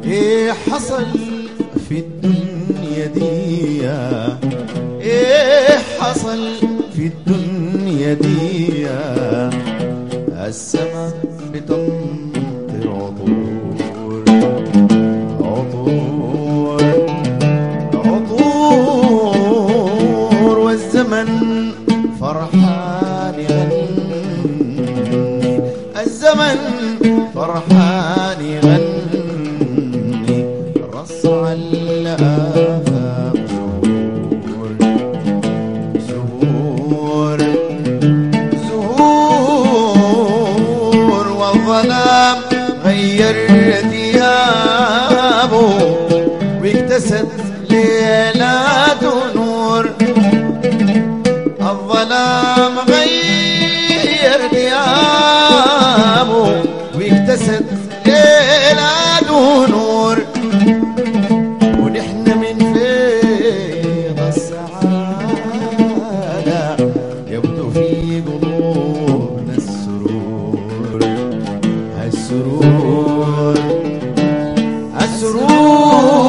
ايه حصل في الدنيا دي؟ ايه حصل في الدنيا دي؟ السما بتمطر عطور عطور عطور، والزمن فرحان يغني، الزمن فرحان يغني، رص علقها زهور زهور زهور، والظلام غير ثيابه واكتسب ليلات نور، الظلام غير ثيابه واكتسب ليلات نور، ونحن من فيض السعادة يبدو في قلوبنا السرور، السرور السرور